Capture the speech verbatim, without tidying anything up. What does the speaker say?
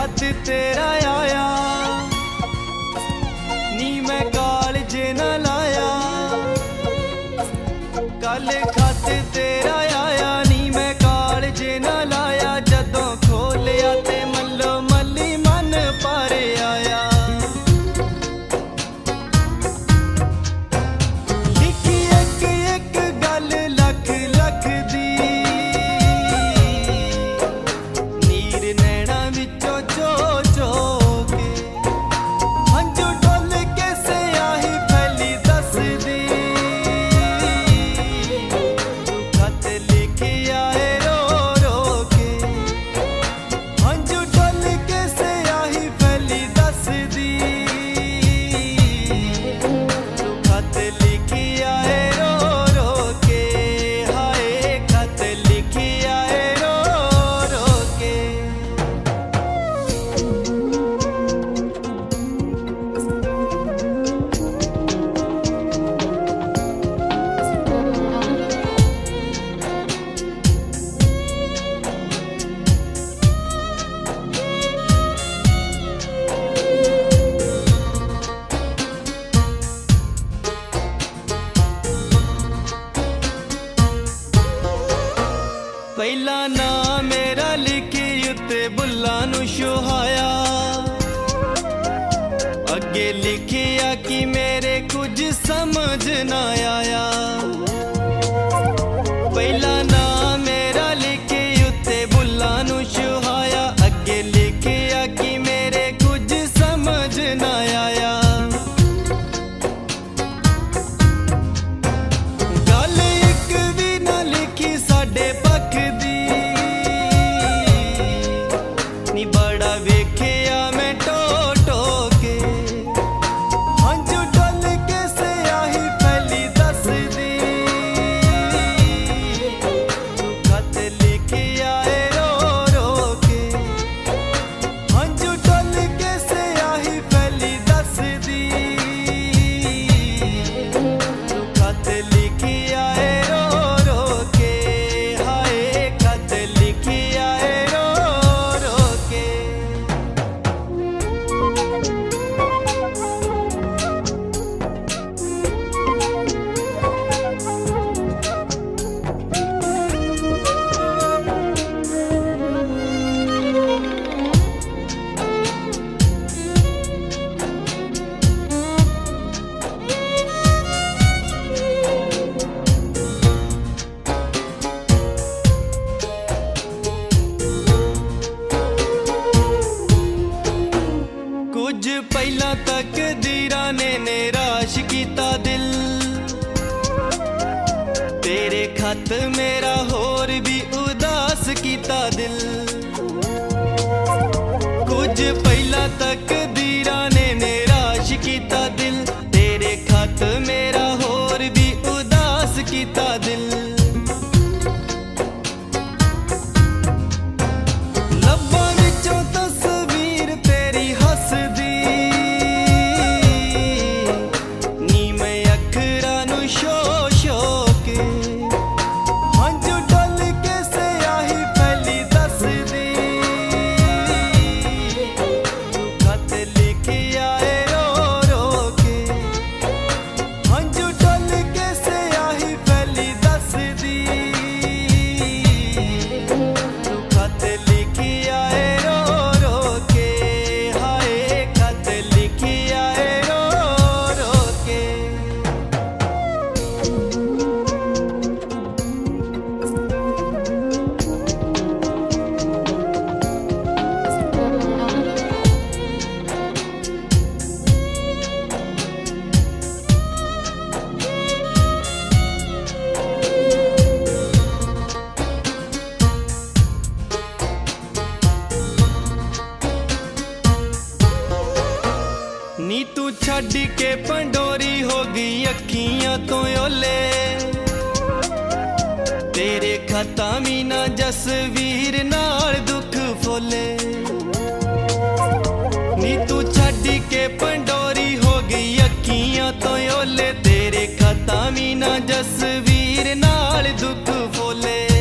खत तेरा आया नी मैं कालजे न लाया। कल खत तेरा आया नी मैं कालजे न लाया। जदों खोलिया ते मल्लो मल्ली मन पारे आया। लिखी एक एक गल लख लख दी नीर नैना विचों चो चो के हंझू डुल के स्याही फैली दस दी। तू खत लिखी आए रो रो के हंझू डुल के स्याही फैली दस दी। तू खत लिखी आए रो रो के हाय खत लिखी आए रो रो के। पहला ना मेरा लिखी उत्ते बुल्लां नू शुहाया। अगे लिखिया कि मेरे कुछ समझ ना आया। पहला ना मेरा लिखी उत्ते बुल्लां नू शुहाया। अगे लिखिया कि मेरे कुछ समझ ना आया। गल एक भी ना लिखी साडे पक्ष दी नी बड़ा वेखिया मैं टो टो के हंझू डुल के स्याही फैली दस दी। तू खत लिखी आए रो रो के हंझू डुल के स्याही फैली दस दी। तू खत लिखी आए रो रो के हाय खत लिखी आए रो रो के। कुछ पहला तक दीरा ने निराश किता दिल। तेरे खत मेरा होर भी उदास किता दिल। कुछ पहला तक दीरा ने निराश किता दिल। तेरे खत मेरा होर भी उदास किता दिल। लब्बां विचों तस्वीर तेरी हसदी नी मैं अखरां नू शो शो के हंझू डुल के स्याही फैली दस दी। तू खत लिखी आए रो रो के हंझू डुल के स्याही फैली दस दी। तू खत लिखी आए रो रो के हाय खत लिखी आए रो रो के। नी तू छड़ के पंडोरी हो गई अखियां तो ओले। तेरे खतां भी ना जसवीर नाल दुख फोले। नी तू छड़ के पंडोरी हो गई अखियां तो ओले। तेरे खतां भी ना जसवीर नाल दुख फोले।